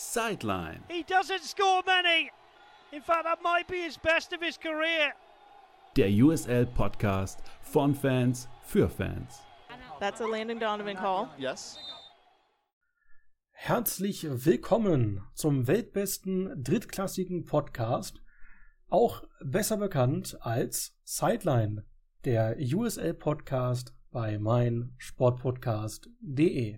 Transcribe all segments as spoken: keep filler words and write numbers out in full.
Sideline. He doesn't score many. In fact, that might be his best of his career. Der U S L-Podcast von Fans für Fans. That's a Landon Donovan call. Yes. Herzlich willkommen zum weltbesten drittklassigen Podcast, auch besser bekannt als Sideline, der U S L-Podcast bei meinsportpodcast punkt de.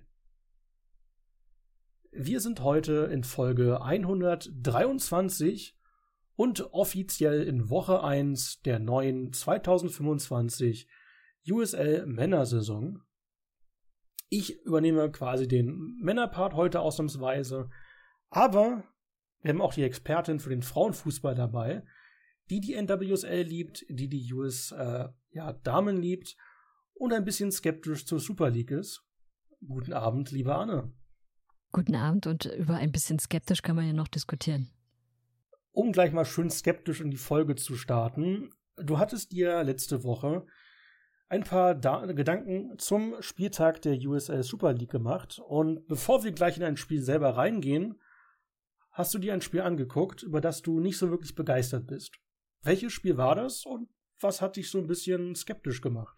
Wir sind heute in Folge hundertdreiundzwanzig und offiziell in Woche eins der neuen zweitausendfünfundzwanzig U S L-Männersaison. Ich übernehme quasi den Männerpart heute ausnahmsweise, aber wir haben auch die Expertin für den Frauenfußball dabei, die die N W S L liebt, die die U S äh, ja, Damen liebt und ein bisschen skeptisch zur Super League ist. Guten Abend, liebe Anne. Guten Abend, und über ein bisschen skeptisch kann man ja noch diskutieren. Um gleich mal schön skeptisch in die Folge zu starten, du hattest dir letzte Woche ein paar da- Gedanken zum Spieltag der U S L Super League gemacht, und bevor wir gleich in ein Spiel selber reingehen, hast du dir ein Spiel angeguckt, über das du nicht so wirklich begeistert bist. Welches Spiel war das und was hat dich so ein bisschen skeptisch gemacht?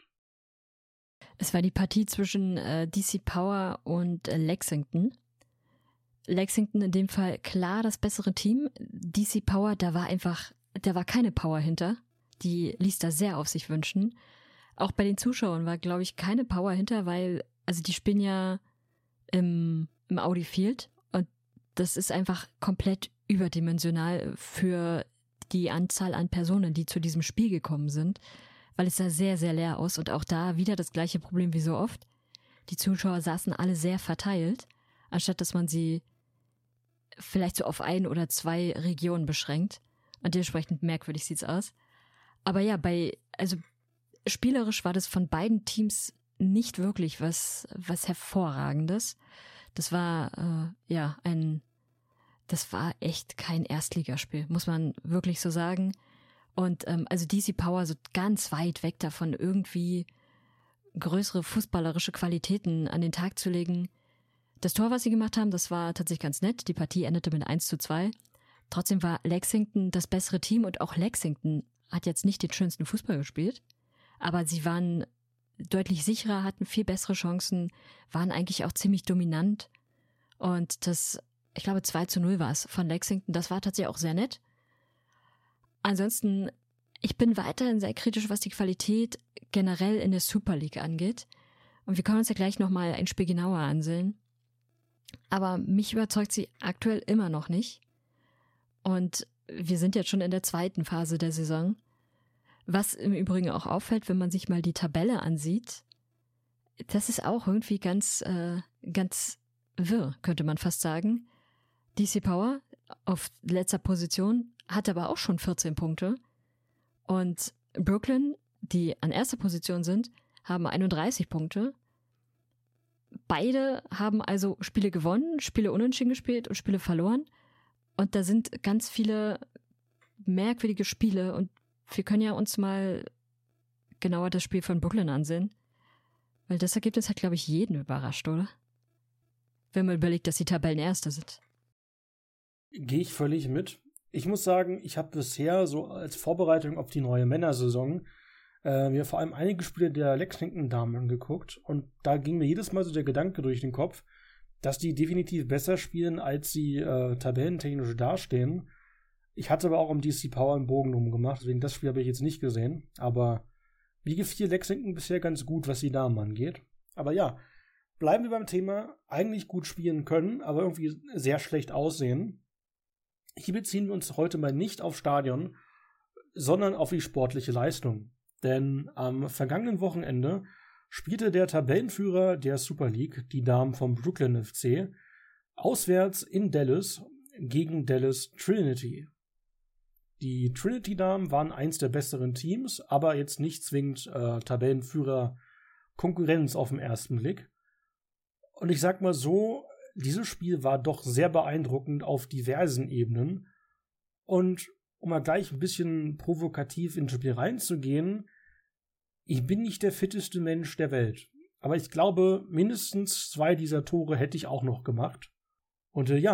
Es war die Partie zwischen äh, D C Power und äh, Lexington. Lexington in dem Fall klar das bessere Team. D C Power, da war einfach, da war keine Power hinter. Die ließ da sehr auf sich wünschen. Auch bei den Zuschauern war, glaube ich, keine Power hinter, weil, also die spielen ja im, im Audi Field und das ist einfach komplett überdimensional für die Anzahl an Personen, die zu diesem Spiel gekommen sind, weil es sah sehr, sehr leer aus, und auch da wieder das gleiche Problem wie so oft. Die Zuschauer saßen alle sehr verteilt, anstatt dass man sie vielleicht so auf ein oder zwei Regionen beschränkt, und dementsprechend merkwürdig sieht's aus. Aber ja, bei, also spielerisch war das von beiden Teams nicht wirklich was, was Hervorragendes. Das war, äh, ja, ein, das war echt kein Erstligaspiel, muss man wirklich so sagen. Und, ähm, also D C Power so ganz weit weg davon, irgendwie größere fußballerische Qualitäten an den Tag zu legen. Das Tor, was sie gemacht haben, das war tatsächlich ganz nett. Die Partie endete mit eins zu zwei. Trotzdem war Lexington das bessere Team, und auch Lexington hat jetzt nicht den schönsten Fußball gespielt. Aber sie waren deutlich sicherer, hatten viel bessere Chancen, waren eigentlich auch ziemlich dominant. Und das, ich glaube, zwei zu null war es von Lexington. Das war tatsächlich auch sehr nett. Ansonsten, ich bin weiterhin sehr kritisch, was die Qualität generell in der Super League angeht. Und wir können uns ja gleich nochmal ein Spiel genauer ansehen. Aber mich überzeugt sie aktuell immer noch nicht. Und wir sind jetzt schon in der zweiten Phase der Saison. Was im Übrigen auch auffällt, wenn man sich mal die Tabelle ansieht, das ist auch irgendwie ganz, äh, ganz wirr, könnte man fast sagen. D C Power auf letzter Position hat aber auch schon vierzehn Punkte. Und Brooklyn, die an erster Position sind, haben einunddreißig Punkte. Beide haben also Spiele gewonnen, Spiele unentschieden gespielt und Spiele verloren. Und da sind ganz viele merkwürdige Spiele, und wir können ja uns mal genauer das Spiel von Brooklyn ansehen. Weil das Ergebnis hat, glaube ich, jeden überrascht, oder? Wenn man überlegt, dass die Tabellenerste sind. Gehe ich völlig mit. Ich muss sagen, ich habe bisher so als Vorbereitung auf die neue Männersaison äh, mir vor allem einige Spiele der Lexington-Damen angeguckt, und da ging mir jedes Mal so der Gedanke durch den Kopf, dass die definitiv besser spielen, als sie äh, tabellentechnisch dastehen. Ich hatte aber auch im D C Power einen Bogen drum gemacht, deswegen das Spiel habe ich jetzt nicht gesehen. Aber mir gefiel Lexington bisher ganz gut, was die Damen angeht. Aber ja, bleiben wir beim Thema. Eigentlich gut spielen können, aber irgendwie sehr schlecht aussehen. Hier beziehen wir uns heute mal nicht auf Stadion, sondern auf die sportliche Leistung. Denn am vergangenen Wochenende spielte der Tabellenführer der Super League, die Damen vom Brooklyn F C, auswärts in Dallas gegen Dallas Trinity. Die Trinity-Damen waren eins der besseren Teams, aber jetzt nicht zwingend äh, Tabellenführer Konkurrenz auf den ersten Blick. Und ich sag mal so, dieses Spiel war doch sehr beeindruckend auf diversen Ebenen. Und um mal gleich ein bisschen provokativ ins Spiel reinzugehen, ich bin nicht der fitteste Mensch der Welt. Aber ich glaube, mindestens zwei dieser Tore hätte ich auch noch gemacht. Und äh, ja,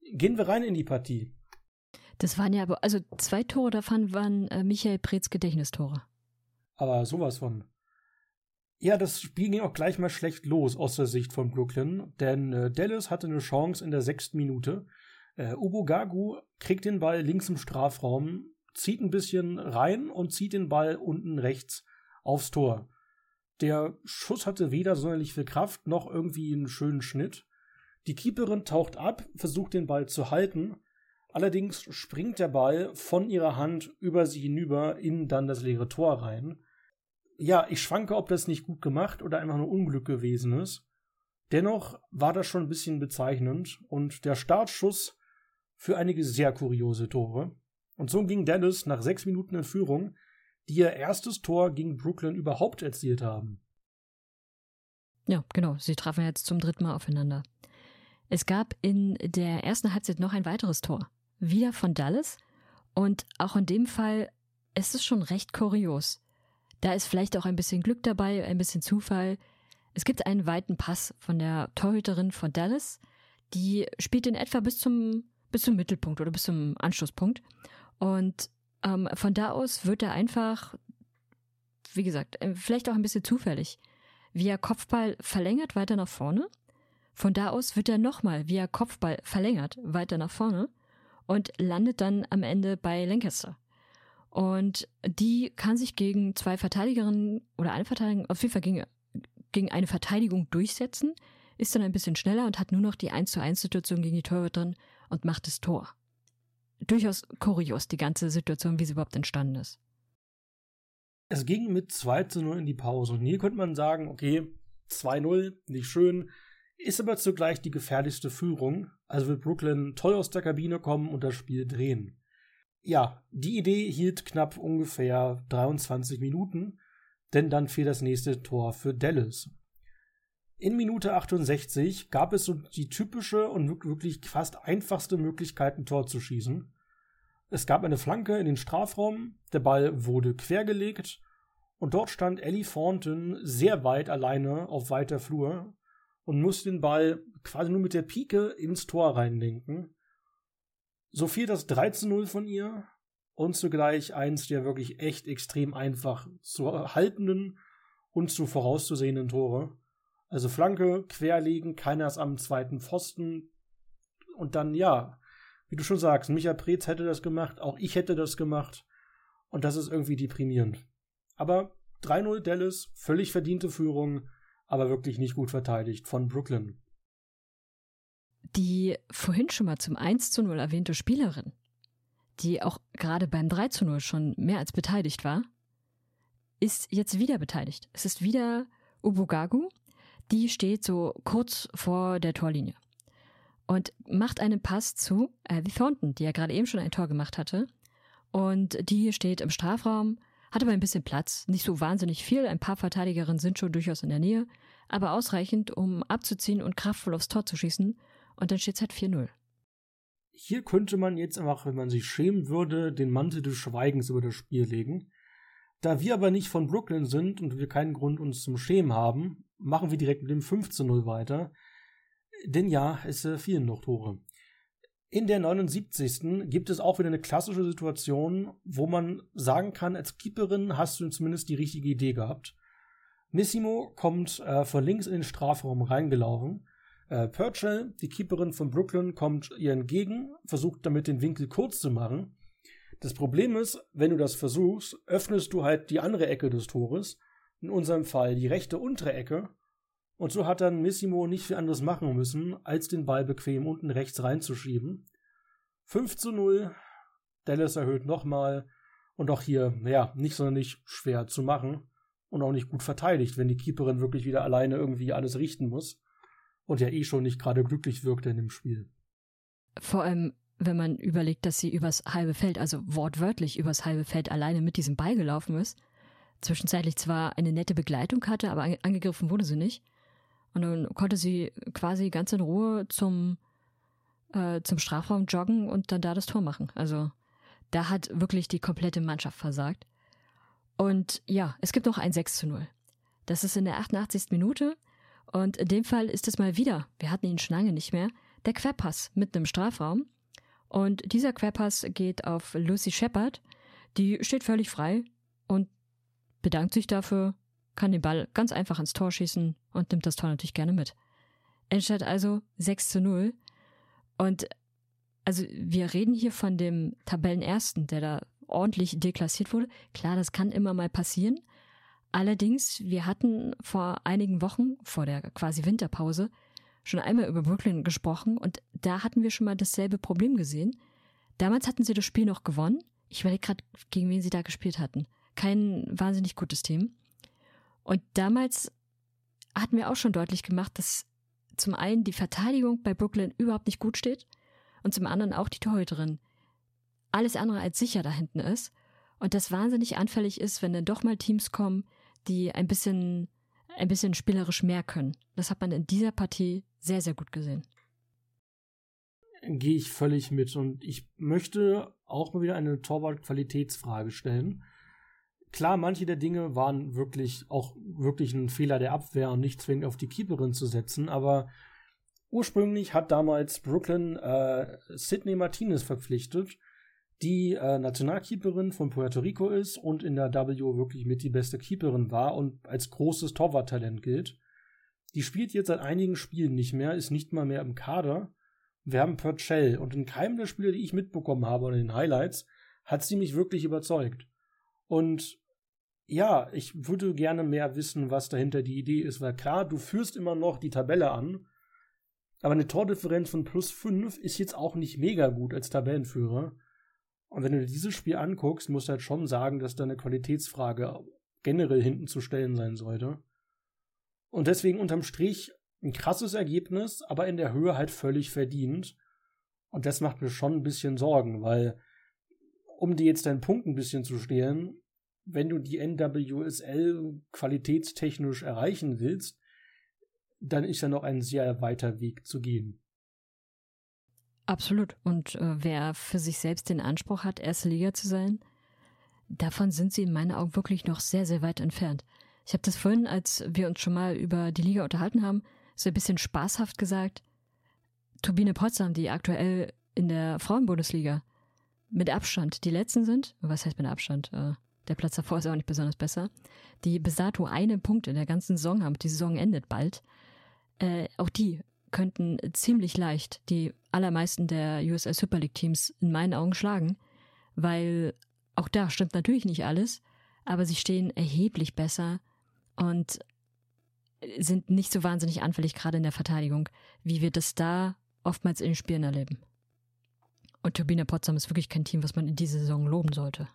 Gehen wir rein in die Partie. Das waren ja aber, also zwei Tore davon waren äh, Michael Preetz Gedächtnistore. Aber sowas von. Ja, das Spiel ging auch gleich mal schlecht los aus der Sicht von Brooklyn, denn äh, Dallas hatte eine Chance in der sechsten Minute. Äh, Ubogagu kriegt den Ball links im Strafraum, zieht ein bisschen rein und zieht den Ball unten rechts aufs Tor. Der Schuss hatte weder sonderlich viel Kraft, noch irgendwie einen schönen Schnitt. Die Keeperin taucht ab, versucht den Ball zu halten. Allerdings springt der Ball von ihrer Hand über sie hinüber in dann das leere Tor rein. Ja, ich schwanke, ob das nicht gut gemacht oder einfach nur Unglück gewesen ist. Dennoch war das schon ein bisschen bezeichnend und der Startschuss für einige sehr kuriose Tore. Und so ging Dallas nach sechs Minuten in Führung, die ihr erstes Tor gegen Brooklyn überhaupt erzielt haben. Ja, genau. Sie trafen jetzt zum dritten Mal aufeinander. Es gab in der ersten Halbzeit noch ein weiteres Tor. Wieder von Dallas. Und auch in dem Fall ist es schon recht kurios. Da ist vielleicht auch ein bisschen Glück dabei, ein bisschen Zufall. Es gibt einen weiten Pass von der Torhüterin von Dallas. Die spielt in etwa bis zum, bis zum Mittelpunkt oder bis zum Anschlusspunkt. Und ähm, von da aus wird er einfach, wie gesagt, vielleicht auch ein bisschen zufällig, via Kopfball verlängert weiter nach vorne. Von da aus wird er nochmal via Kopfball verlängert weiter nach vorne und landet dann am Ende bei Lancaster. Und die kann sich gegen zwei Verteidigerinnen oder eine Verteidigung, auf jeden Fall gegen, gegen eine Verteidigung durchsetzen, ist dann ein bisschen schneller und hat nur noch die eins zu eins Situation gegen die Torhüterin und macht das Tor. Durchaus kurios, die ganze Situation, wie sie überhaupt entstanden ist. Es ging mit zwei zu null in die Pause. Und hier könnte man sagen, okay, zwei null, nicht schön, ist aber zugleich die gefährlichste Führung. Also wird Brooklyn toll aus der Kabine kommen und das Spiel drehen. Ja, die Idee hielt knapp ungefähr dreiundzwanzig Minuten, denn dann fiel das nächste Tor für Dallas. In Minute achtundsechzig gab es so die typische und wirklich fast einfachste Möglichkeit, ein Tor zu schießen. Es gab eine Flanke in den Strafraum, der Ball wurde quergelegt und dort stand Ellie Thornton sehr weit alleine auf weiter Flur und musste den Ball quasi nur mit der Pike ins Tor reinlenken. So fiel das drei zu null von ihr und zugleich eins der wirklich echt extrem einfach zu haltenden und zu vorauszusehenden Tore. Also Flanke, querlegen, keiner ist am zweiten Pfosten und dann, ja, wie du schon sagst, Michael Preetz hätte das gemacht, auch ich hätte das gemacht und das ist irgendwie deprimierend. Aber drei null Dallas, völlig verdiente Führung, aber wirklich nicht gut verteidigt von Brooklyn. Die vorhin schon mal zum eins zu null erwähnte Spielerin, die auch gerade beim drei zu null schon mehr als beteiligt war, ist jetzt wieder beteiligt. Es ist wieder Ubogagu, die steht so kurz vor der Torlinie und macht einen Pass zu Ellie Thornton, die ja gerade eben schon ein Tor gemacht hatte. Und die steht im Strafraum, hat aber ein bisschen Platz, nicht so wahnsinnig viel, ein paar Verteidigerinnen sind schon durchaus in der Nähe, aber ausreichend, um abzuziehen und kraftvoll aufs Tor zu schießen. Und dann steht es halt vier null. Hier könnte man jetzt einfach, wenn man sich schämen würde, den Mantel des Schweigens über das Spiel legen. Da wir aber nicht von Brooklyn sind und wir keinen Grund uns zum Schämen haben, machen wir direkt mit dem fünf zu null weiter. Denn ja, es äh, fielen noch Tore. In der neunundsiebzigsten gibt es auch wieder eine klassische Situation, wo man sagen kann, als Keeperin hast du zumindest die richtige Idee gehabt. Missimo kommt äh, von links in den Strafraum reingelaufen. Äh, Purcell, die Keeperin von Brooklyn, kommt ihr entgegen, versucht damit den Winkel kurz zu machen. Das Problem ist, wenn du das versuchst, öffnest du halt die andere Ecke des Tores, in unserem Fall die rechte untere Ecke, und so hat dann Missimo nicht viel anderes machen müssen, als den Ball bequem unten rechts reinzuschieben. fünf zu null, Dallas erhöht nochmal, und auch hier, naja, nicht sonderlich schwer zu machen und auch nicht gut verteidigt, wenn die Keeperin wirklich wieder alleine irgendwie alles richten muss. Und ja eh schon nicht gerade glücklich wirkte in dem Spiel. Vor allem, wenn man überlegt, dass sie übers halbe Feld, also wortwörtlich übers halbe Feld alleine mit diesem Ball gelaufen ist, zwischenzeitlich zwar eine nette Begleitung hatte, aber angegriffen wurde sie nicht. Und dann konnte sie quasi ganz in Ruhe zum, äh, zum Strafraum joggen und dann da das Tor machen. Also da hat wirklich die komplette Mannschaft versagt. Und ja, es gibt noch ein sechs zu null. Das ist in der achtundachtzigsten Minute. Und in dem Fall ist es mal wieder, wir hatten ihn schon lange nicht mehr, der Querpass mitten im Strafraum. Und dieser Querpass geht auf Lucy Shepherd. Die steht völlig frei und bedankt sich dafür, kann den Ball ganz einfach ins Tor schießen und nimmt das Tor natürlich gerne mit. Endstand also sechs zu null. Und also wir reden hier von dem Tabellenersten, der da ordentlich deklassiert wurde. Klar, das kann immer mal passieren. Allerdings, wir hatten vor einigen Wochen, vor der quasi Winterpause, schon einmal über Brooklyn gesprochen und da hatten wir schon mal dasselbe Problem gesehen. Damals hatten sie das Spiel noch gewonnen. Ich überlege gerade, gegen wen sie da gespielt hatten. Kein wahnsinnig gutes Team. Und damals hatten wir auch schon deutlich gemacht, dass zum einen die Verteidigung bei Brooklyn überhaupt nicht gut steht und zum anderen auch die Torhüterin alles andere als sicher da hinten ist und das wahnsinnig anfällig ist, wenn dann doch mal Teams kommen, die ein bisschen, ein bisschen spielerisch mehr können. Das hat man in dieser Partie sehr, sehr gut gesehen. Gehe ich völlig mit und ich möchte auch mal wieder eine Torwart-Qualitätsfrage stellen. Klar, manche der Dinge waren wirklich auch wirklich ein Fehler der Abwehr und nicht zwingend auf die Keeperin zu setzen, aber ursprünglich hat damals Brooklyn äh, Sydney Martinez verpflichtet, die äh, Nationalkeeperin von Puerto Rico ist und in der W wirklich mit die beste Keeperin war und als großes Torwarttalent gilt. Die spielt jetzt seit einigen Spielen nicht mehr, ist nicht mal mehr im Kader. Wir haben Purcell und in keinem der Spiele, die ich mitbekommen habe oder in den Highlights, hat sie mich wirklich überzeugt. Und ja, ich würde gerne mehr wissen, was dahinter die Idee ist, weil klar, du führst immer noch die Tabelle an, aber eine Tordifferenz von plus fünf ist jetzt auch nicht mega gut als Tabellenführer. Und wenn du dir dieses Spiel anguckst, musst du halt schon sagen, dass da eine Qualitätsfrage generell hinten zu stellen sein sollte. Und deswegen unterm Strich ein krasses Ergebnis, aber in der Höhe halt völlig verdient. Und das macht mir schon ein bisschen Sorgen, weil um dir jetzt deinen Punkt ein bisschen zu stehlen, wenn du die N W S L qualitätstechnisch erreichen willst, dann ist ja noch ein sehr weiter Weg zu gehen. Absolut. Und äh, wer für sich selbst den Anspruch hat, erste Liga zu sein, davon sind sie in meinen Augen wirklich noch sehr, sehr weit entfernt. Ich habe das vorhin, als wir uns schon mal über die Liga unterhalten haben, so ein bisschen spaßhaft gesagt, Turbine Potsdam, die aktuell in der Frauenbundesliga mit Abstand die letzten sind, was heißt mit Abstand, äh, der Platz davor ist auch nicht besonders besser, die bis dato einen Punkt in der ganzen Saison haben, die Saison endet bald, äh, auch die könnten ziemlich leicht die allermeisten der U S L Super League Teams in meinen Augen schlagen, weil auch da stimmt natürlich nicht alles, aber sie stehen erheblich besser und sind nicht so wahnsinnig anfällig, gerade in der Verteidigung, wie wir das da oftmals in den Spielen erleben. Und Turbine Potsdam ist wirklich kein Team, was man in dieser Saison loben sollte.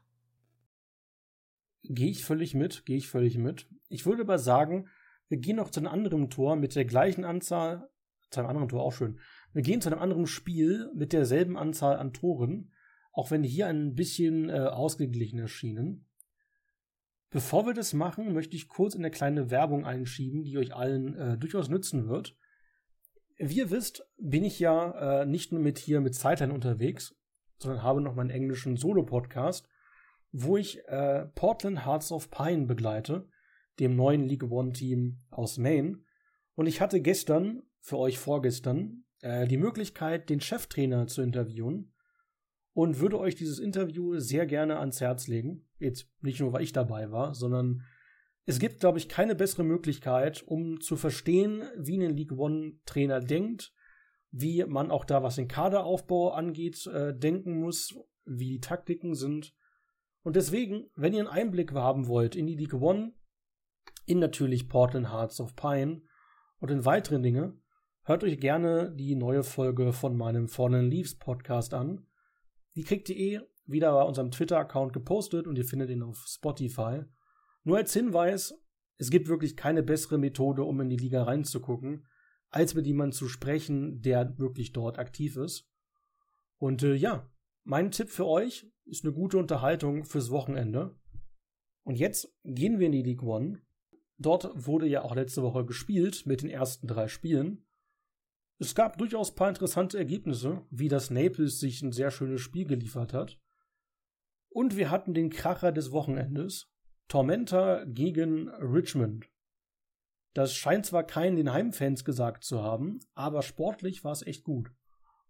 Gehe ich völlig mit, gehe ich völlig mit. Ich würde aber sagen, wir gehen noch zu einem anderen Tor mit der gleichen Anzahl, zu einem anderen Tor auch schön, wir gehen zu einem anderen Spiel mit derselben Anzahl an Toren, auch wenn hier ein bisschen äh, ausgeglichen erschienen. Bevor wir das machen, möchte ich kurz eine kleine Werbung einschieben, die euch allen äh, durchaus nützen wird. Wie ihr wisst, bin ich ja äh, nicht nur mit hier mit Sideline unterwegs, sondern habe noch meinen englischen Solo-Podcast, wo ich äh, Portland Hearts of Pine begleite, dem neuen League One Team aus Maine. Und ich hatte gestern, für euch vorgestern, äh, die Möglichkeit, den Cheftrainer zu interviewen und würde euch dieses Interview sehr gerne ans Herz legen. Jetzt nicht nur, weil ich dabei war, sondern es gibt, glaube ich, keine bessere Möglichkeit, um zu verstehen, wie ein League One Trainer denkt, wie man auch da, was den Kaderaufbau angeht, äh, denken muss, wie die Taktiken sind. Und deswegen, wenn ihr einen Einblick haben wollt in die League One, in natürlich Portland Hearts of Pine und in weitere Dinge, hört euch gerne die neue Folge von meinem Fallen Leaves Podcast an. Die kriegt ihr eh wieder bei unserem Twitter-Account gepostet und ihr findet ihn auf Spotify. Nur als Hinweis, es gibt wirklich keine bessere Methode, um in die Liga reinzugucken, als mit jemandem zu sprechen, der wirklich dort aktiv ist. Und äh, ja, mein Tipp für euch ist eine gute Unterhaltung fürs Wochenende. Und jetzt gehen wir in die League One. Dort wurde ja auch letzte Woche gespielt mit den ersten drei Spielen. Es gab durchaus ein paar interessante Ergebnisse, wie das Naples sich ein sehr schönes Spiel geliefert hat. Und wir hatten den Kracher des Wochenendes, Tormenta gegen Richmond. Das scheint zwar keinen den Heimfans gesagt zu haben, aber sportlich war es echt gut.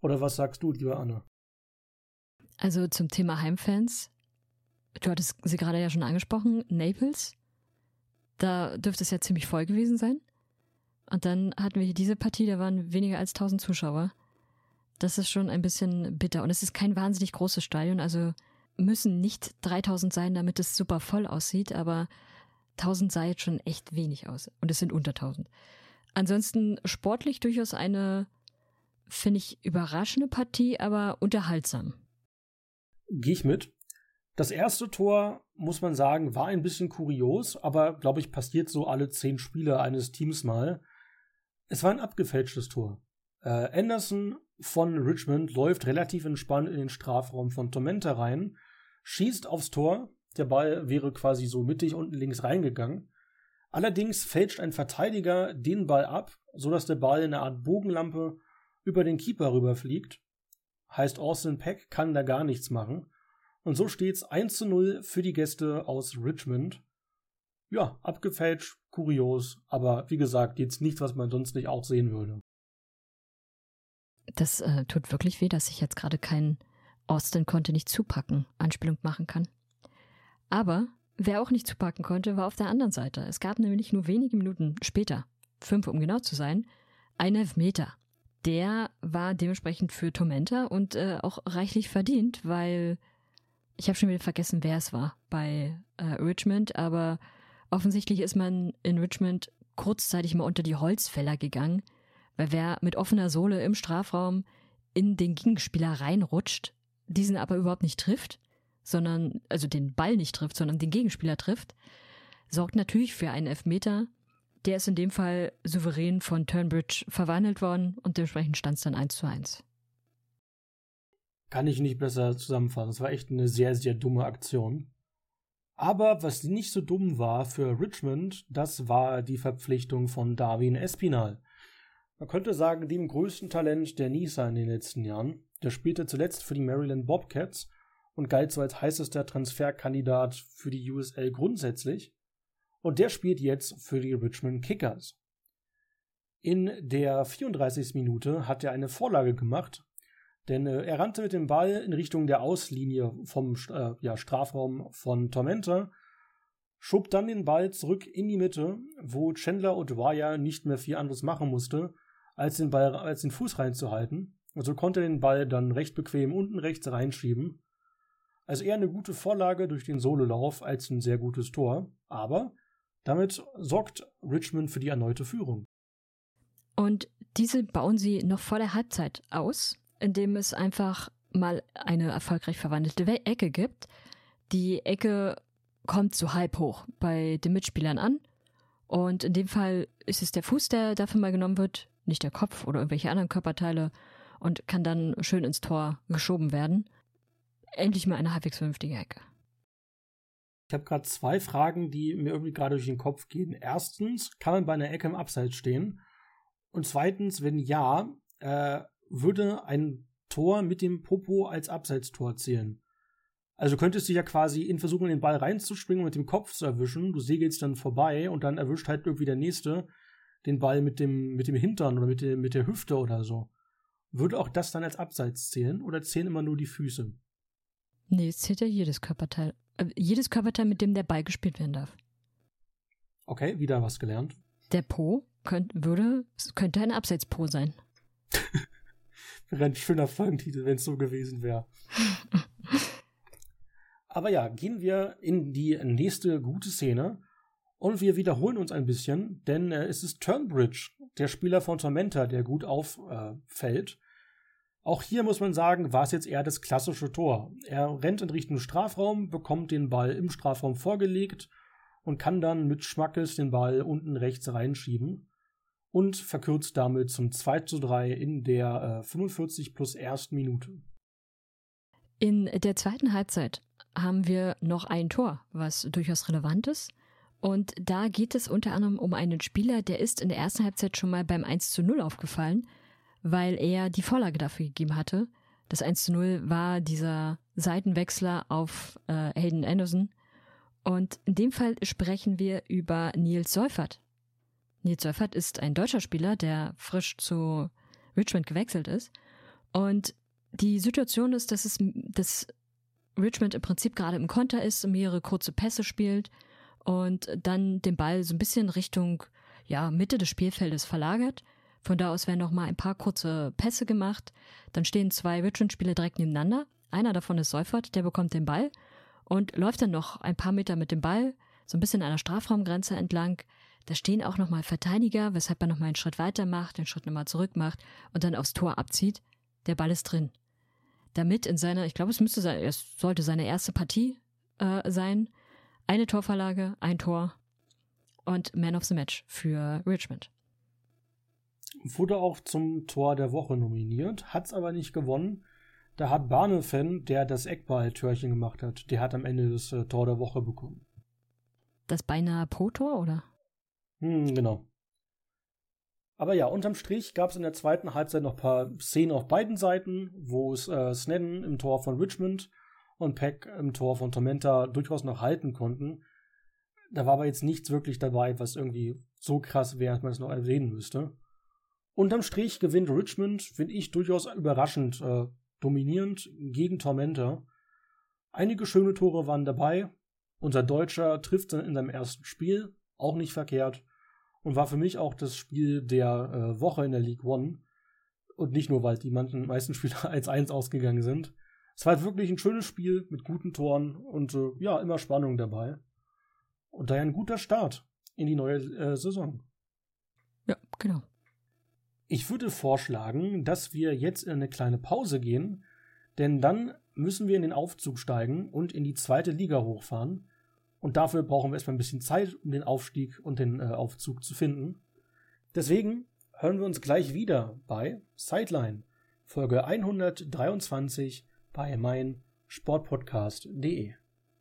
Oder was sagst du, lieber Anne? Also zum Thema Heimfans, du hattest sie gerade ja schon angesprochen, Naples, da dürfte es ja ziemlich voll gewesen sein. Und dann hatten wir hier diese Partie, da waren weniger als tausend Zuschauer. Das ist schon ein bisschen bitter. Und es ist kein wahnsinnig großes Stadion, also müssen nicht dreitausend sein, damit es super voll aussieht, aber tausend sah jetzt schon echt wenig aus. Und es sind unter tausend. Ansonsten sportlich durchaus eine, finde ich, überraschende Partie, aber unterhaltsam. Gehe ich mit. Das erste Tor, muss man sagen, war ein bisschen kurios, aber, glaube ich, passiert so alle zehn Spiele eines Teams mal. Es war ein abgefälschtes Tor. Äh, Anderson von Richmond läuft relativ entspannt in den Strafraum von Tormenta rein, schießt aufs Tor, der Ball wäre quasi so mittig unten links reingegangen. Allerdings fälscht ein Verteidiger den Ball ab, sodass der Ball in einer Art Bogenlampe über den Keeper rüberfliegt. Heißt, Austin Peck kann da gar nichts machen. Und so steht's eins zu null für die Gäste aus Richmond. Ja, abgefälscht, kurios, aber wie gesagt, jetzt nichts, was man sonst nicht auch sehen würde. Das äh, tut wirklich weh, dass ich jetzt gerade kein Austin konnte nicht zupacken Anspielung machen kann. Aber wer auch nicht zupacken konnte, war auf der anderen Seite. Es gab nämlich nur wenige Minuten später, fünf um genau zu sein, einen Elfmeter. Der war dementsprechend für Tormenta und äh, auch reichlich verdient, weil ich habe schon wieder vergessen, wer es war bei äh, Richmond, aber offensichtlich ist man in Richmond kurzzeitig mal unter die Holzfäller gegangen, weil wer mit offener Sohle im Strafraum in den Gegenspieler reinrutscht, diesen aber überhaupt nicht trifft, sondern, also den Ball nicht trifft, sondern den Gegenspieler trifft, sorgt natürlich für einen Elfmeter. Der ist in dem Fall souverän von Turnbridge verwandelt worden und dementsprechend stand es dann eins zu eins. Kann ich nicht besser zusammenfassen. Es war echt eine sehr, sehr dumme Aktion. Aber was nicht so dumm war für Richmond, das war die Verpflichtung von Darwin Espinal. Man könnte sagen, dem größten Talent der Nisa in den letzten Jahren. Der spielte zuletzt für die Maryland Bobcats und galt so als heißester Transferkandidat für die U S L grundsätzlich. Und der spielt jetzt für die Richmond Kickers. In der vierunddreißigsten Minute hat er eine Vorlage gemacht, denn äh, er rannte mit dem Ball in Richtung der Auslinie vom äh, ja, Strafraum von Tormenta, schob dann den Ball zurück in die Mitte, wo Chandler O'Dwyer nicht mehr viel anderes machen musste, als den Ball, als den Fuß reinzuhalten. Und so konnte er den Ball dann recht bequem unten rechts reinschieben. Also eher eine gute Vorlage durch den Sololauf als ein sehr gutes Tor, aber damit sorgt Richmond für die erneute Führung. Und diese bauen sie noch vor der Halbzeit aus, indem es einfach mal eine erfolgreich verwandelte Ecke gibt. Die Ecke kommt so halb hoch bei den Mitspielern an und in dem Fall ist es der Fuß, der dafür mal genommen wird, nicht der Kopf oder irgendwelche anderen Körperteile und kann dann schön ins Tor geschoben werden. Endlich mal eine halbwegs vernünftige Ecke. Ich habe gerade zwei Fragen, die mir irgendwie gerade durch den Kopf gehen. Erstens, kann man bei einer Ecke im Abseits stehen? Und zweitens, wenn ja, äh, würde ein Tor mit dem Popo als Abseitstor zählen? Also könntest du ja quasi in versuchen, den Ball reinzuspringen und mit dem Kopf zu erwischen. Du segelst dann vorbei und dann erwischt halt irgendwie der Nächste den Ball mit dem, mit dem Hintern oder mit, dem, mit der Hüfte oder so. Würde auch das dann als Abseits zählen oder zählen immer nur die Füße? Nee, es zählt ja jedes Körperteil. Äh, jedes Körperteil, mit dem der Ball gespielt werden darf. Okay, wieder was gelernt. Der Po könnt, würde, könnte ein Abseits-Po sein. Wäre ein schöner Folgentitel, wenn es so gewesen wäre. Aber ja, gehen wir in die nächste gute Szene und wir wiederholen uns ein bisschen, denn äh, es ist Turnbridge, der Spieler von Tormenta, der gut auffällt. Äh, Auch hier muss man sagen, war es jetzt eher das klassische Tor. Er rennt in Richtung Strafraum, bekommt den Ball im Strafraum vorgelegt und kann dann mit Schmackes den Ball unten rechts reinschieben und verkürzt damit zum zwei zu drei in der äh, fünfundvierzig plus ersten Minute. In der zweiten Halbzeit haben wir noch ein Tor, was durchaus relevant ist. Und da geht es unter anderem um einen Spieler, der ist in der ersten Halbzeit schon mal beim eins zu null aufgefallen, weil er die Vorlage dafür gegeben hatte. Das eins zu null war dieser Seitenwechsler auf äh, Hayden Anderson. Und in dem Fall sprechen wir über Nils Seufert. Nils Seufert ist ein deutscher Spieler, der frisch zu Richmond gewechselt ist. Und die Situation ist, dass es, dass Richmond im Prinzip gerade im Konter ist und mehrere kurze Pässe spielt und dann den Ball so ein bisschen Richtung, ja, Mitte des Spielfeldes verlagert. Von da aus werden noch mal ein paar kurze Pässe gemacht. Dann stehen zwei Richmond-Spieler direkt nebeneinander. Einer davon ist Seufert, der bekommt den Ball und läuft dann noch ein paar Meter mit dem Ball, so ein bisschen an der Strafraumgrenze entlang. Da stehen auch nochmal Verteidiger, weshalb er nochmal einen Schritt weiter macht, den Schritt nochmal zurück macht und dann aufs Tor abzieht. Der Ball ist drin. Damit in seiner, ich glaube, es müsste sein, es sollte seine erste Partie äh, sein. Eine Torvorlage, ein Tor und Man of the Match für Richmond. Wurde auch zum Tor der Woche nominiert, hat es aber nicht gewonnen. Da hat Barnefan, der das Eckball-Törchen gemacht hat, der hat am Ende das äh, Tor der Woche bekommen. Das beinahe Pro-Tor, oder? Hm, genau. Aber ja, unterm Strich gab es in der zweiten Halbzeit noch ein paar Szenen auf beiden Seiten, wo es äh, Snedden im Tor von Richmond und Peck im Tor von Tormenta durchaus noch halten konnten. Da war aber jetzt nichts wirklich dabei, was irgendwie so krass wäre, dass man es noch erwähnen müsste. Unterm Strich gewinnt Richmond, finde ich, durchaus überraschend äh, dominierend gegen Tormenta. Einige schöne Tore waren dabei. Unser Deutscher trifft in seinem ersten Spiel, auch nicht verkehrt. Und war für mich auch das Spiel der äh, Woche in der League One. Und nicht nur, weil die manchen, meisten Spieler eins eins ausgegangen sind. Es war halt wirklich ein schönes Spiel mit guten Toren und äh, ja, immer Spannung dabei. Und daher ein guter Start in die neue äh, Saison. Ja, genau. Ich würde vorschlagen, dass wir jetzt in eine kleine Pause gehen, denn dann müssen wir in den Aufzug steigen und in die zweite Liga hochfahren. Und dafür brauchen wir erstmal ein bisschen Zeit, um den Aufstieg und den äh, Aufzug zu finden. Deswegen hören wir uns gleich wieder bei Sideline, Folge hundertdreiundzwanzig bei mein Sportpodcast punkt de.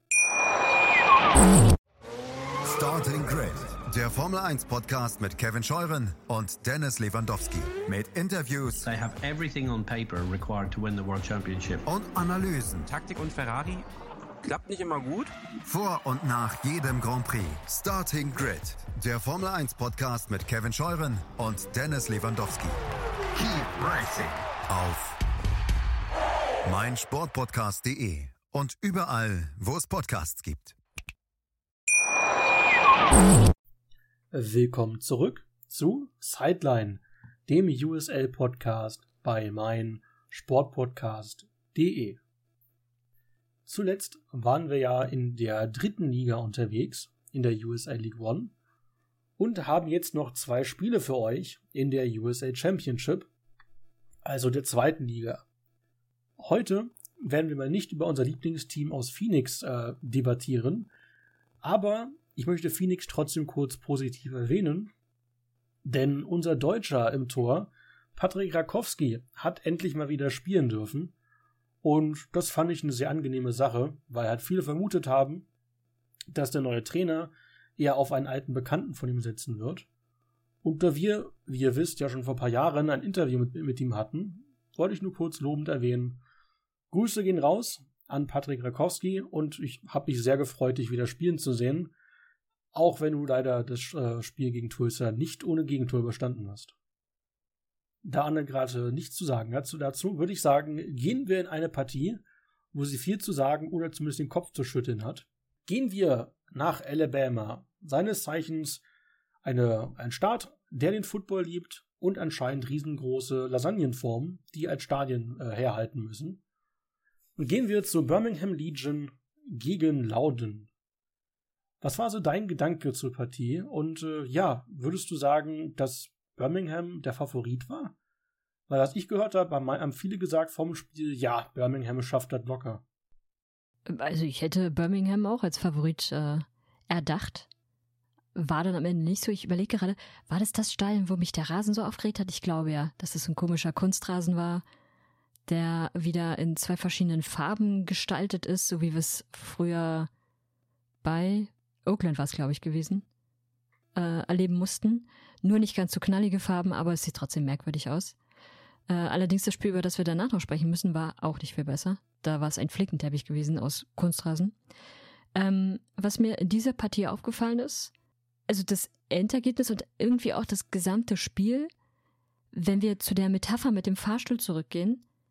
Starting Grid, der Formel eins Podcast mit Kevin Scheuren und Dennis Lewandowski. Mit Interviews. They have everything on paper required to win the World Championship. Und Analysen. Taktik und Ferrari klappt nicht immer gut. Vor und nach jedem Grand Prix. Starting Grid, der Formel eins Podcast mit Kevin Scheuren und Dennis Lewandowski. Keep racing auf mein Sportpodcast punkt de und überall, wo es Podcasts gibt. Willkommen zurück zu Sideline, dem U S L-Podcast bei mein Sportpodcast punkt de. Zuletzt waren wir ja in der dritten Liga unterwegs, in der U S L League One, und haben jetzt noch zwei Spiele für euch in der U S L Championship, also der zweiten Liga. Heute werden wir mal nicht über unser Lieblingsteam aus Phoenix äh, debattieren, aber ich möchte Phoenix trotzdem kurz positiv erwähnen, denn unser Deutscher im Tor, Patrick Rakowski, hat endlich mal wieder spielen dürfen. Und das fand ich eine sehr angenehme Sache, weil halt viele vermutet haben, dass der neue Trainer eher auf einen alten Bekannten von ihm setzen wird. Und da wir, wie ihr wisst, ja schon vor ein paar Jahren ein Interview mit, mit ihm hatten, wollte ich nur kurz lobend erwähnen. Grüße gehen raus an Patrick Rakowski und ich habe mich sehr gefreut, dich wieder spielen zu sehen, auch wenn du leider das äh, Spiel gegen Tulsa nicht ohne Gegentor überstanden hast. Da Anne gerade nichts zu sagen hat, dazu würde ich sagen, gehen wir in eine Partie, wo sie viel zu sagen oder zumindest den Kopf zu schütteln hat. Gehen wir nach Alabama, seines Zeichens eine, ein Staat, der den Football liebt und anscheinend riesengroße Lasagnenformen, die als Stadien äh, herhalten müssen. Und gehen wir zur Birmingham Legion gegen Loudoun. Was war so dein Gedanke zur Partie? Und äh, ja, würdest du sagen, dass Birmingham der Favorit war? Weil, was ich gehört habe, haben viele gesagt vom Spiel, ja, Birmingham schafft das locker. Also ich hätte Birmingham auch als Favorit äh, erdacht. War dann am Ende nicht so. Ich überlege gerade, war das das Stadion, wo mich der Rasen so aufgeregt hat? Ich glaube ja, dass es ein komischer Kunstrasen war, der wieder in zwei verschiedenen Farben gestaltet ist, so wie wir es früher bei Oakland war es, glaube ich, gewesen, äh, erleben mussten. Nur nicht ganz so knallige Farben, aber es sieht trotzdem merkwürdig aus. Äh, allerdings das Spiel, über das wir danach noch sprechen müssen, war auch nicht viel besser. Da war es ein Flickenteppich gewesen aus Kunstrasen. Ähm, was mir in dieser Partie aufgefallen ist, also das Endergebnis und irgendwie auch das gesamte Spiel, wenn wir zu der Metapher mit dem Fahrstuhl zurückgehen,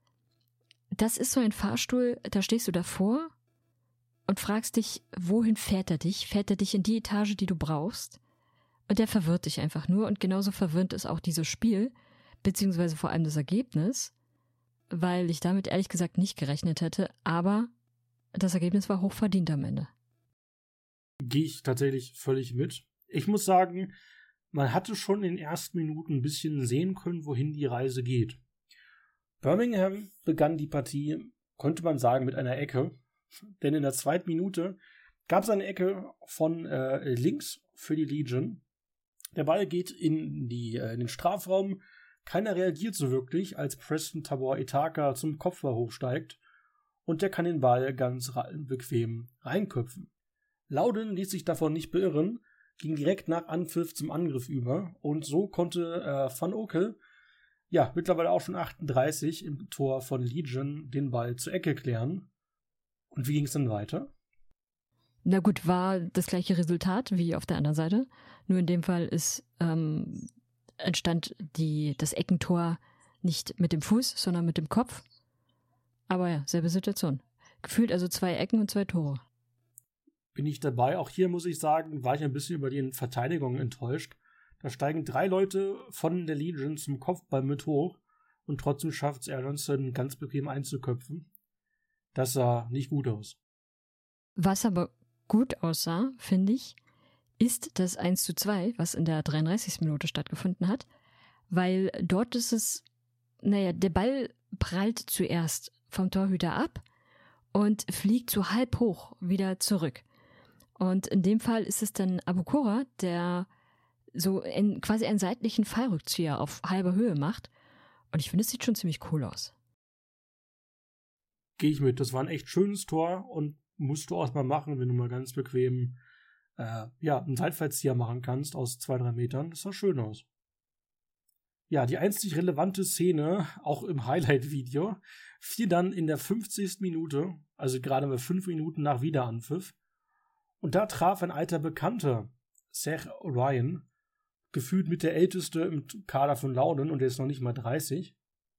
das ist so ein Fahrstuhl, da stehst du davor und fragst dich, wohin fährt er dich? Fährt er dich in die Etage, die du brauchst? Und der verwirrt dich einfach nur. Und genauso verwirrend ist auch dieses Spiel, beziehungsweise vor allem das Ergebnis, weil ich damit ehrlich gesagt nicht gerechnet hätte. Aber das Ergebnis war hochverdient am Ende. Gehe ich tatsächlich völlig mit. Ich muss sagen, man hatte schon in den ersten Minuten ein bisschen sehen können, wohin die Reise geht. Birmingham begann die Partie, konnte man sagen, mit einer Ecke. Denn in der zweiten Minute gab es eine Ecke von äh, links für die Legion. Der Ball geht in, die, äh, in den Strafraum. Keiner reagiert so wirklich, als Preston Tabor Itaka zum Kopfball hochsteigt. Und der kann den Ball ganz bequem reinköpfen. Loudon ließ sich davon nicht beirren, ging direkt nach Anpfiff zum Angriff über. Und so konnte äh, Van Okel, ja, mittlerweile auch schon achtunddreißig im Tor von Legion, den Ball zur Ecke klären. Und wie ging es dann weiter? Na gut, war das gleiche Resultat wie auf der anderen Seite. Nur in dem Fall ist ähm, entstand die, das Eckentor nicht mit dem Fuß, sondern mit dem Kopf. Aber ja, selbe Situation. Gefühlt also zwei Ecken und zwei Tore. Bin ich dabei. Auch hier muss ich sagen, war ich ein bisschen über die Verteidigung enttäuscht. Da steigen drei Leute von der Legion zum Kopfball mit hoch und trotzdem schafft es Aronson ganz bequem einzuköpfen. Das sah nicht gut aus. Was aber gut aussah, finde ich, ist das eins zu zwei, was in der dreiunddreißigsten Minute stattgefunden hat, weil dort ist es, naja, der Ball prallt zuerst vom Torhüter ab und fliegt so halb hoch wieder zurück. Und in dem Fall ist es dann Abukora, der so in, quasi einen seitlichen Fallrückzieher auf halber Höhe macht. Und ich finde, es sieht schon ziemlich cool aus. Gehe ich mit. Das war ein echt schönes Tor und musst du auch mal machen, wenn du mal ganz bequem äh, ja, einen Seitfallzieher machen kannst aus zwei, drei Metern. Das sah schön aus. Ja, die einzig relevante Szene, auch im Highlight-Video, fiel dann in der fünfzigsten Minute, also gerade mal fünf Minuten nach Wiederanpfiff. Und da traf ein alter Bekannter, Seth Ryan, gefühlt mit der Älteste im Kader von Loudon und der ist noch nicht mal dreißig.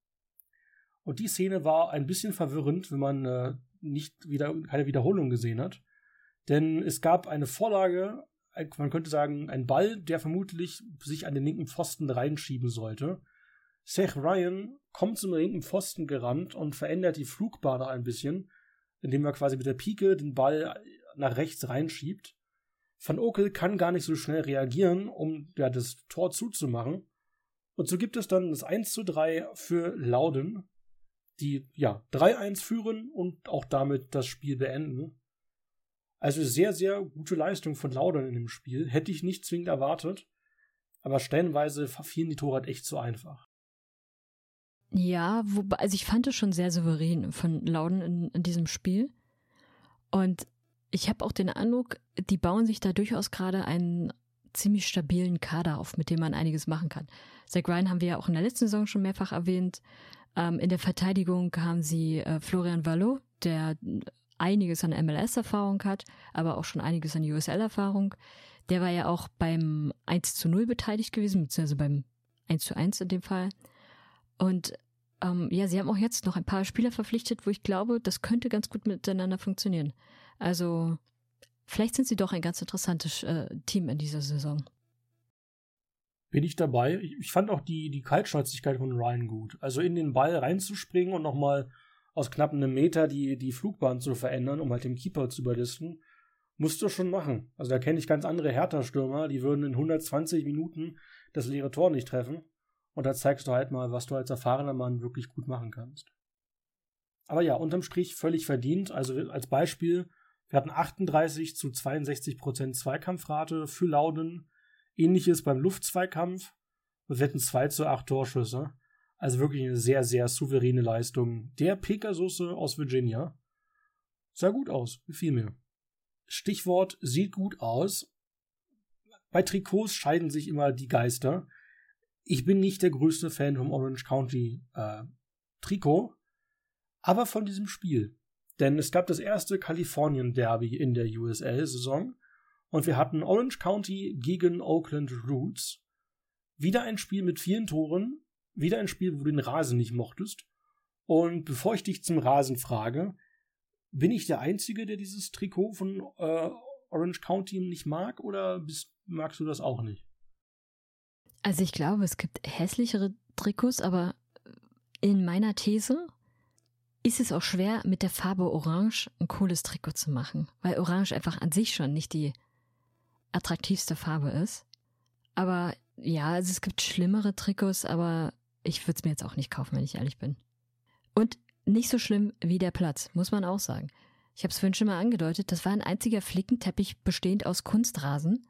Und die Szene war ein bisschen verwirrend, wenn man äh, nicht wieder keine Wiederholung gesehen hat. Denn es gab eine Vorlage, man könnte sagen, ein Ball, der vermutlich sich an den linken Pfosten reinschieben sollte. Seth Ryan kommt zum linken Pfosten gerannt und verändert die Flugbahn ein bisschen, indem er quasi mit der Pike den Ball nach rechts reinschiebt. Van Okel kann gar nicht so schnell reagieren, um ja, das Tor zuzumachen. Und so gibt es dann das eins zu drei für Loudon, die ja drei eins führen und auch damit das Spiel beenden. Also sehr, sehr gute Leistung von Loudon in dem Spiel. Hätte ich nicht zwingend erwartet, aber stellenweise fielen die Tore halt echt zu einfach. Ja, wobei, also ich fand es schon sehr souverän von Loudon in, in diesem Spiel. Und ich habe auch den Eindruck, die bauen sich da durchaus gerade einen ziemlich stabilen Kader auf, mit dem man einiges machen kann. Zach Ryan haben wir ja auch in der letzten Saison schon mehrfach erwähnt. Ähm, in der Verteidigung haben sie äh, Florian Valot, der einiges an M L S-Erfahrung hat, aber auch schon einiges an U S L-Erfahrung. Der war ja auch beim eins zu null beteiligt gewesen, beziehungsweise beim eins zu eins in dem Fall. Und ähm, ja, sie haben auch jetzt noch ein paar Spieler verpflichtet, wo ich glaube, das könnte ganz gut miteinander funktionieren. Also vielleicht sind sie doch ein ganz interessantes äh, Team in dieser Saison. Bin ich dabei. Ich, ich fand auch die, die Kaltschnäuzigkeit von Ryan gut. Also in den Ball reinzuspringen und nochmal aus knapp einem Meter die, die Flugbahn zu verändern, um halt den Keeper zu überlisten, musst du schon machen. Also da kenne ich ganz andere Hertha-Stürmer, die würden in hundertzwanzig Minuten das leere Tor nicht treffen. Und da zeigst du halt mal, was du als erfahrener Mann wirklich gut machen kannst. Aber ja, unterm Strich völlig verdient. Also als Beispiel, wir hatten achtunddreißig zu zweiundsechzig Prozent Zweikampfrate für Loudon. Ähnliches beim Luftzweikampf. Wir hatten zwei zu acht Torschüsse. Also wirklich eine sehr, sehr souveräne Leistung der Pekasusse aus Virginia. Sah gut aus, gefiel mir. Stichwort sieht gut aus. Bei Trikots scheiden sich immer die Geister. Ich bin nicht der größte Fan vom Orange County äh, Trikot, aber von diesem Spiel. Denn es gab das erste Kalifornien Derby in der U S L-Saison und wir hatten Orange County gegen Oakland Roots. Wieder ein Spiel mit vielen Toren, wieder ein Spiel, wo du den Rasen nicht mochtest Und bevor ich dich zum Rasen frage, bin ich der Einzige, der dieses Trikot von äh, Orange County nicht mag, oder bist, magst du das auch nicht? Also ich glaube, es gibt hässlichere Trikots, aber in meiner These ist es auch schwer, mit der Farbe Orange ein cooles Trikot zu machen, weil Orange einfach an sich schon nicht die attraktivste Farbe ist. Aber ja, also es gibt schlimmere Trikots, aber ich würde es mir jetzt auch nicht kaufen, wenn ich ehrlich bin. Und nicht so schlimm wie der Platz, muss man auch sagen. Ich habe es vorhin schon mal angedeutet, das war ein einziger Flickenteppich bestehend aus Kunstrasen.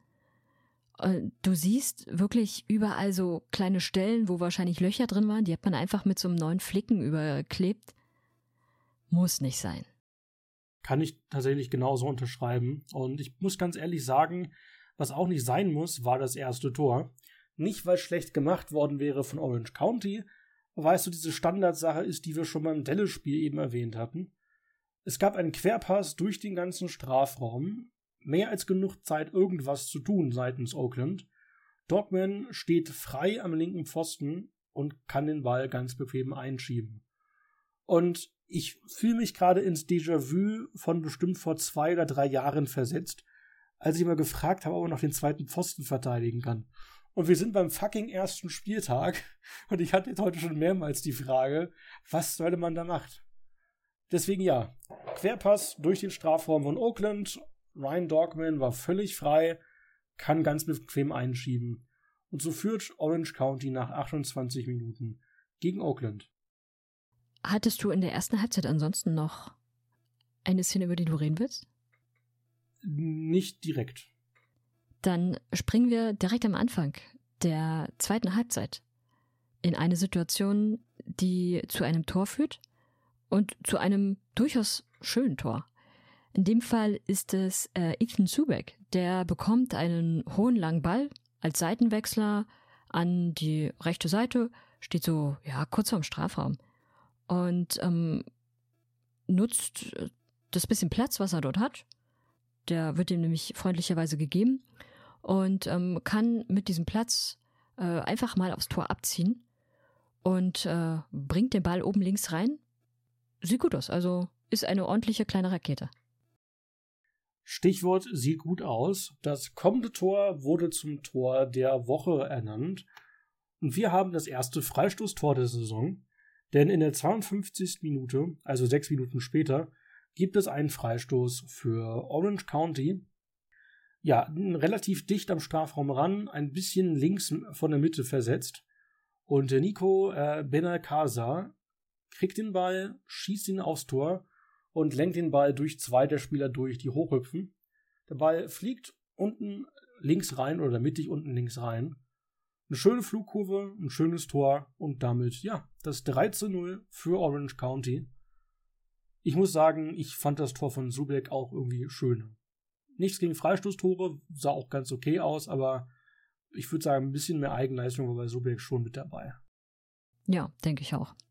Du siehst wirklich überall so kleine Stellen, wo wahrscheinlich Löcher drin waren, die hat man einfach mit so einem neuen Flicken überklebt. Muss nicht sein. Kann ich tatsächlich genauso unterschreiben. Und ich muss ganz ehrlich sagen, was auch nicht sein muss, war das erste Tor. Nicht, weil schlecht gemacht worden wäre von Orange County, weißt du, diese Standardsache ist, die wir schon beim Dallas-Spiel eben erwähnt hatten. Es gab einen Querpass durch den ganzen Strafraum. Mehr als genug Zeit, irgendwas zu tun seitens Oakland. Dogman steht frei am linken Pfosten und kann den Ball ganz bequem einschieben. Und ich fühle mich gerade ins Déjà-vu von bestimmt vor zwei oder drei Jahren versetzt, als ich mal gefragt habe, ob man noch den zweiten Pfosten verteidigen kann. Und wir sind beim fucking ersten Spieltag und ich hatte jetzt heute schon mehrmals die Frage, was soll man da machen? Deswegen ja, Querpass durch den Strafraum von Oakland. Ryan Dogman war völlig frei, kann ganz bequem einschieben. Und so führt Orange County nach achtundzwanzig Minuten gegen Oakland. Hattest du in der ersten Halbzeit ansonsten noch eine Szene, über die du reden willst? Nicht direkt. Dann springen wir direkt am Anfang der zweiten Halbzeit in eine Situation, die zu einem Tor führt und zu einem durchaus schönen Tor. In dem Fall ist es äh, Ethan Zubek, der bekommt einen hohen langen Ball als Seitenwechsler an die rechte Seite, steht so ja kurz vorm Strafraum und ähm, nutzt das bisschen Platz, was er dort hat. Der wird ihm nämlich freundlicherweise gegeben und ähm, kann mit diesem Platz äh, einfach mal aufs Tor abziehen und äh, bringt den Ball oben links rein. Sieht gut aus, also ist eine ordentliche kleine Rakete. Stichwort sieht gut aus. Das kommende Tor wurde zum Tor der Woche ernannt. Und wir haben das erste Freistoßtor der Saison. Denn in der zweiundfünfzigsten Minute, also sechs Minuten später, gibt es einen Freistoß für Orange County. Ja, relativ dicht am Strafraum ran, ein bisschen links von der Mitte versetzt. Und Nico äh, Benalcázar kriegt den Ball, schießt ihn aufs Tor und lenkt den Ball durch zwei der Spieler durch, die hochhüpfen. Der Ball fliegt unten links rein oder mittig unten links rein. Eine schöne Flugkurve, ein schönes Tor und damit, ja, das drei zu null für Orange County. Ich muss sagen, ich fand das Tor von Zubek auch irgendwie schön. Nichts gegen Freistoßtore, sah auch ganz okay aus, aber ich würde sagen, ein bisschen mehr Eigenleistung war bei Zubek schon mit dabei. Ja, denke ich auch.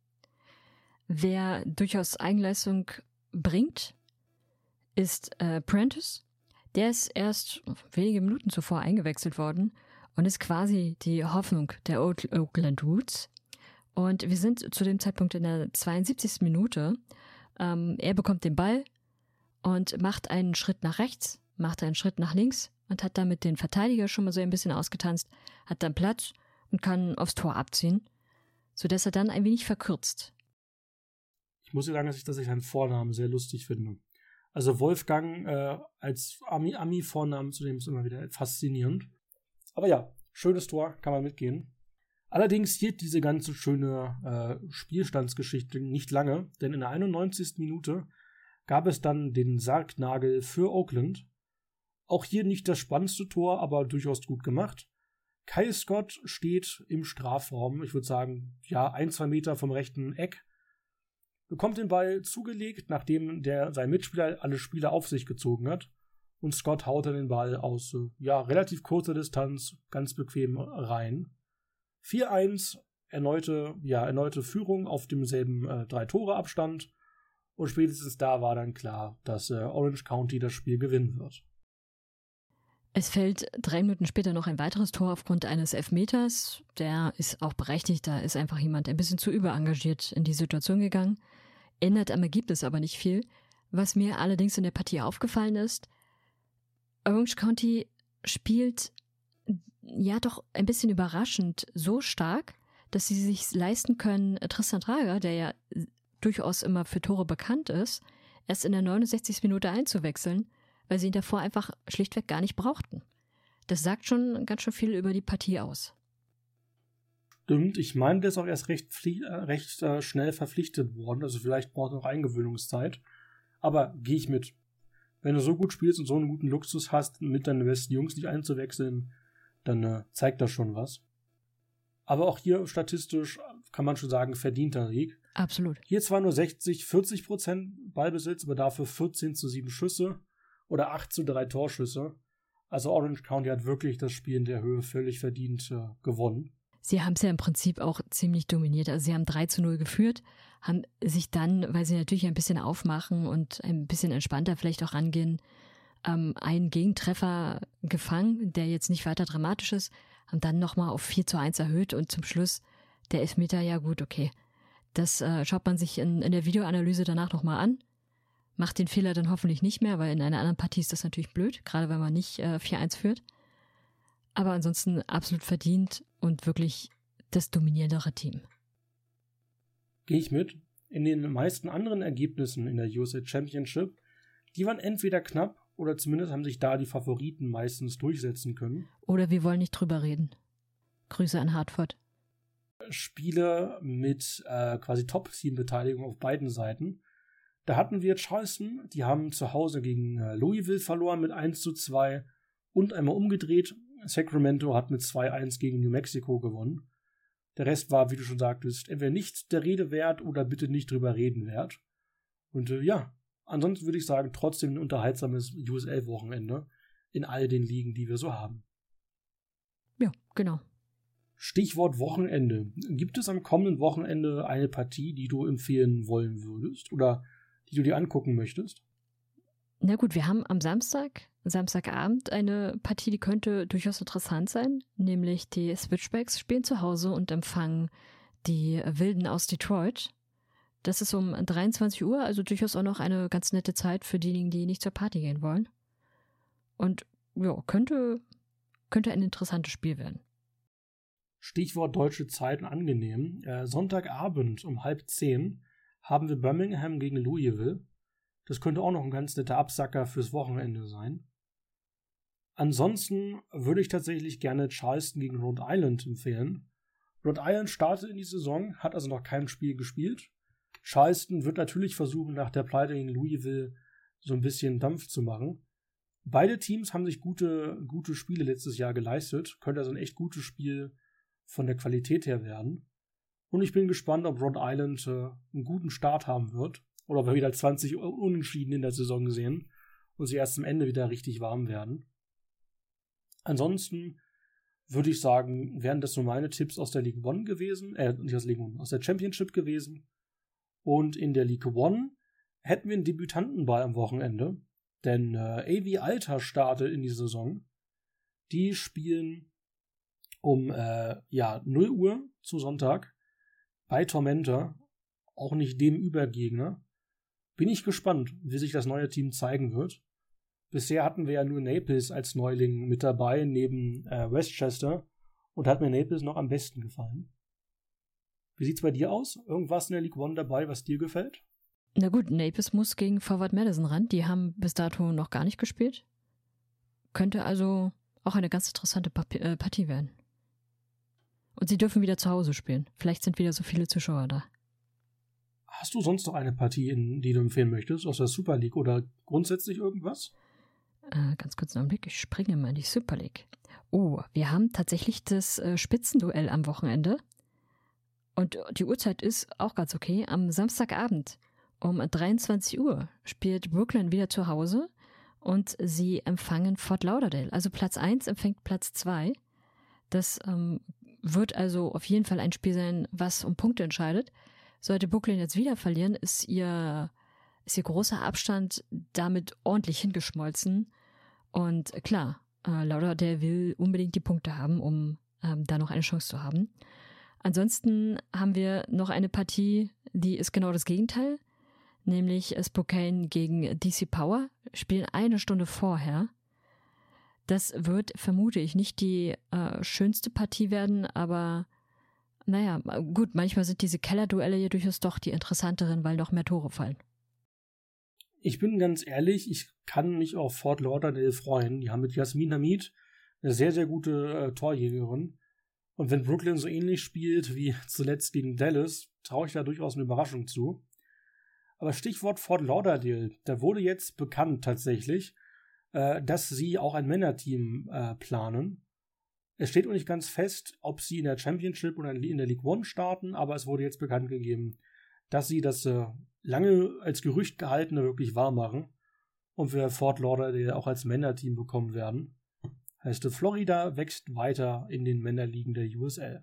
Wer durchaus Eigenleistung bringt, ist äh, Prentice. Der ist erst wenige Minuten zuvor eingewechselt worden und ist quasi die Hoffnung der Oakland Roots. Und wir sind zu dem Zeitpunkt in der zweiundsiebzigsten Minute. Ähm, er bekommt den Ball und macht einen Schritt nach rechts, macht einen Schritt nach links und hat damit den Verteidiger schon mal so ein bisschen ausgetanzt, hat dann Platz und kann aufs Tor abziehen, sodass er dann ein wenig verkürzt. Ich muss dir sagen, dass ich, dass ich seinen Vornamen sehr lustig finde. Also Wolfgang äh, als Ami, Ami-Vornamen zu dem ist immer wieder faszinierend. Aber ja, schönes Tor, kann man mitgehen. Allerdings hielt diese ganze schöne äh, Spielstandsgeschichte nicht lange, denn in der einundneunzigsten Minute gab es dann den Sargnagel für Oakland. Auch hier nicht das spannendste Tor, aber durchaus gut gemacht. Kyle Scott steht im Strafraum, ich würde sagen, ja, ein, zwei Meter vom rechten Eck, bekommt den Ball zugelegt, nachdem der, sein Mitspieler alle Spieler auf sich gezogen hat. Und Scott haut dann den Ball aus ja, relativ kurzer Distanz ganz bequem rein. vier eins, erneute, ja, erneute Führung auf demselben äh, Drei-Tore-Abstand. Und spätestens da war dann klar, dass äh, Orange County das Spiel gewinnen wird. Es fällt drei Minuten später noch ein weiteres Tor aufgrund eines Elfmeters. Der ist auch berechtigt, da ist einfach jemand ein bisschen zu überengagiert in die Situation gegangen. Ändert am Ergebnis aber nicht viel. Was mir allerdings in der Partie aufgefallen ist, Orange County spielt ja doch ein bisschen überraschend so stark, dass sie sich leisten können, Tristan Trager, der ja durchaus immer für Tore bekannt ist, erst in der neunundsechzigsten Minute einzuwechseln, weil sie ihn davor einfach schlichtweg gar nicht brauchten. Das sagt schon ganz schön viel über die Partie aus. Stimmt, ich meine, der ist auch erst recht, flie- äh, recht äh, schnell verpflichtet worden, also vielleicht braucht er noch Eingewöhnungszeit. Aber gehe ich mit. Wenn du so gut spielst und so einen guten Luxus hast, mit deinen besten Jungs nicht einzuwechseln, dann äh, zeigt das schon was. Aber auch hier statistisch kann man schon sagen, verdienter Sieg. Absolut. Hier zwar nur sechzig, vierzig Prozent Ballbesitz, aber dafür vierzehn zu sieben Schüsse oder acht zu drei Torschüsse. Also Orange County hat wirklich das Spiel in der Höhe völlig verdient äh, gewonnen. Sie haben es ja im Prinzip auch ziemlich dominiert. Also sie haben drei zu null geführt, haben sich dann, weil sie natürlich ein bisschen aufmachen und ein bisschen entspannter vielleicht auch rangehen, ähm, einen Gegentreffer gefangen, der jetzt nicht weiter dramatisch ist, haben dann nochmal auf vier zu eins erhöht und zum Schluss der Elfmeter, ja gut, okay. Das äh, schaut man sich in, in der Videoanalyse danach nochmal an, macht den Fehler dann hoffentlich nicht mehr, weil in einer anderen Partie ist das natürlich blöd, gerade wenn man nicht äh, vier eins führt. Aber ansonsten absolut verdient und wirklich das dominierendere Team. Gehe ich mit. In den meisten anderen Ergebnissen in der U S A Championship, die waren entweder knapp oder zumindest haben sich da die Favoriten meistens durchsetzen können. Oder wir wollen nicht drüber reden. Grüße an Hartford. Spiele mit äh, quasi Top-Team-Beteiligung auf beiden Seiten. Da hatten wir Charleston, die haben zu Hause gegen äh, Louisville verloren mit eins zu zwei und einmal umgedreht. Sacramento hat mit zwei eins gegen New Mexico gewonnen. Der Rest war, wie du schon sagtest, entweder nicht der Rede wert oder bitte nicht drüber reden wert. Und äh, ja, ansonsten würde ich sagen, trotzdem ein unterhaltsames U S L-Wochenende in all den Ligen, die wir so haben. Ja, genau. Stichwort Wochenende. Gibt es am kommenden Wochenende eine Partie, die du empfehlen wollen würdest oder die du dir angucken möchtest? Na gut, wir haben am Samstag, Samstagabend eine Partie, die könnte durchaus interessant sein, nämlich die Switchbacks spielen zu Hause und empfangen die Wilden aus Detroit. Das ist um dreiundzwanzig Uhr, also durchaus auch noch eine ganz nette Zeit für diejenigen, die nicht zur Party gehen wollen. Und ja, könnte, könnte ein interessantes Spiel werden. Stichwort deutsche Zeiten angenehm. Äh, Sonntagabend um halb zehn haben wir Birmingham gegen Louisville. Das könnte auch noch ein ganz netter Absacker fürs Wochenende sein. Ansonsten würde ich tatsächlich gerne Charleston gegen Rhode Island empfehlen. Rhode Island startet in die Saison, hat also noch kein Spiel gespielt. Charleston wird natürlich versuchen, nach der Pleite gegen Louisville so ein bisschen Dampf zu machen. Beide Teams haben sich gute, gute Spiele letztes Jahr geleistet. Könnte also ein echt gutes Spiel von der Qualität her werden. Und ich bin gespannt, ob Rhode Island äh, einen guten Start haben wird. Oder ob wir wieder zwanzig Unentschieden in der Saison sehen und sie erst zum Ende wieder richtig warm werden. Ansonsten würde ich sagen, wären das so meine Tipps aus der League One gewesen, äh, nicht aus der League One, aus der Championship gewesen. Und in der League One hätten wir einen Debütantenball am Wochenende, denn äh, A V Alta startet in die Saison. Die spielen um äh, ja, null Uhr zu Sonntag bei Tormenta, auch nicht dem Übergegner. Bin ich gespannt, wie sich das neue Team zeigen wird. Bisher hatten wir ja nur Naples als Neuling mit dabei, neben äh, Westchester. Und hat mir Naples noch am besten gefallen. Wie sieht's bei dir aus? Irgendwas in der League One dabei, was dir gefällt? Na gut, Naples muss gegen Forward Madison ran. Die haben bis dato noch gar nicht gespielt. Könnte also auch eine ganz interessante Partie werden. Und sie dürfen wieder zu Hause spielen. Vielleicht sind wieder so viele Zuschauer da. Hast du sonst noch eine Partie, in die du empfehlen möchtest, aus der Super League oder grundsätzlich irgendwas? Äh, ganz kurz einen Augenblick, ich springe mal in die Super League. Oh, wir haben tatsächlich das äh, Spitzenduell am Wochenende. Und die Uhrzeit ist auch ganz okay. Am Samstagabend um dreiundzwanzig Uhr spielt Brooklyn wieder zu Hause und sie empfangen Fort Lauderdale. Also Platz eins empfängt Platz zwei. Das ähm, wird also auf jeden Fall ein Spiel sein, was um Punkte entscheidet. Sollte Brooklyn jetzt wieder verlieren, ist ihr, ist ihr großer Abstand damit ordentlich hingeschmolzen. Und klar, Äh, Lauderdale will unbedingt die Punkte haben, um ähm, da noch eine Chance zu haben. Ansonsten haben wir noch eine Partie, die ist genau das Gegenteil, nämlich Spokane gegen D C Power, spielen eine Stunde vorher. Das wird, vermute ich, nicht die äh, schönste Partie werden, aber naja, gut, manchmal sind diese Kellerduelle ja durchaus doch die interessanteren, weil noch mehr Tore fallen. Ich bin ganz ehrlich, ich kann mich auf Fort Lauderdale freuen. Die haben mit Jasmin Hamid eine sehr, sehr gute äh, Torjägerin. Und wenn Brooklyn so ähnlich spielt wie zuletzt gegen Dallas, traue ich da durchaus eine Überraschung zu. Aber Stichwort Fort Lauderdale, da wurde jetzt bekannt tatsächlich, äh, dass sie auch ein Männerteam äh, planen. Es steht noch nicht ganz fest, ob sie in der Championship oder in der League One starten, aber es wurde jetzt bekannt gegeben, dass sie das äh, lange als Gerücht gehaltene wirklich wahr machen und wir Fort Lauderdale auch als Männerteam bekommen werden. Heißt, Florida wächst weiter in den Männerligen der U S L.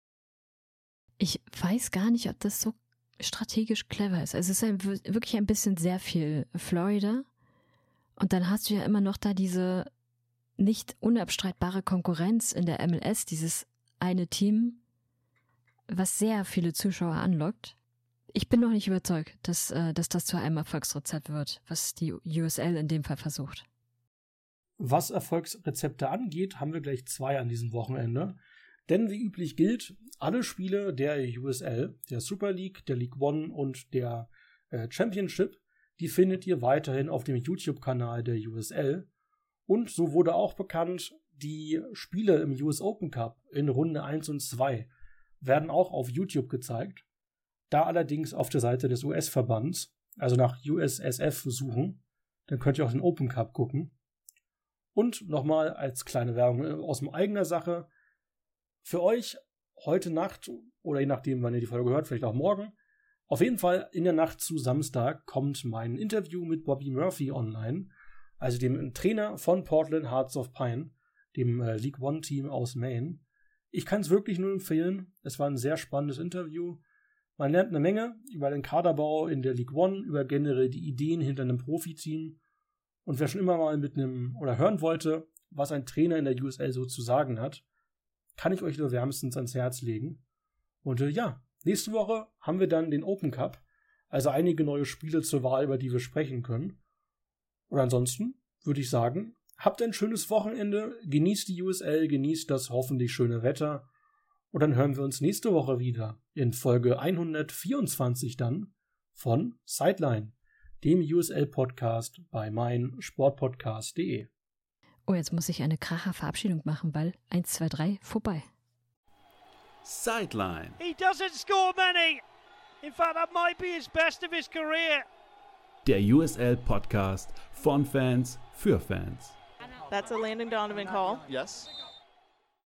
Ich weiß gar nicht, ob das so strategisch clever ist. Also es ist ein, wirklich ein bisschen sehr viel Florida. Und dann hast du ja immer noch da diese nicht unabstreitbare Konkurrenz in der M L S, dieses eine Team, was sehr viele Zuschauer anlockt. Ich bin noch nicht überzeugt, dass, dass das zu einem Erfolgsrezept wird, was die U S L in dem Fall versucht. Was Erfolgsrezepte angeht, haben wir gleich zwei an diesem Wochenende. Denn wie üblich gilt, alle Spiele der U S L, der Super League, der League One und der äh, Championship, die findet ihr weiterhin auf dem YouTube-Kanal der U S L. Und so wurde auch bekannt, die Spiele im U S Open Cup in Runde eins und zwei werden auch auf YouTube gezeigt. Da allerdings auf der Seite des U S-Verbands, also nach U S S F suchen, dann könnt ihr auch den Open Cup gucken. Und nochmal als kleine Werbung aus dem eigener Sache, für euch heute Nacht, oder je nachdem, wann ihr die Folge hört, vielleicht auch morgen, auf jeden Fall in der Nacht zu Samstag kommt mein Interview mit Bobby Murphy online, also dem Trainer von Portland Hearts of Pine, dem äh, League One Team aus Maine. Ich kann es wirklich nur empfehlen, es war ein sehr spannendes Interview. Man lernt eine Menge über den Kaderbau in der League One, über generell die Ideen hinter einem Profiteam. Und wer schon immer mal mit einem oder hören wollte, was ein Trainer in der U S L so zu sagen hat, kann ich euch nur wärmstens ans Herz legen. Und äh, ja, nächste Woche haben wir dann den Open Cup, also einige neue Spiele zur Wahl, über die wir sprechen können. Und ansonsten würde ich sagen, habt ein schönes Wochenende, genießt die U S L, genießt das hoffentlich schöne Wetter. Und dann hören wir uns nächste Woche wieder in Folge hundertvierundzwanzig dann von Sideline, dem U S L-Podcast bei meinsportpodcast punkt de. Oh, jetzt muss ich eine Kracher-Verabschiedung machen, weil eins, zwei, drei, vorbei. Sideline. He doesn't score many. In fact, that might be his best of his career. Der U S L-Podcast von Fans für Fans. That's a Landon Donovan call. Yes.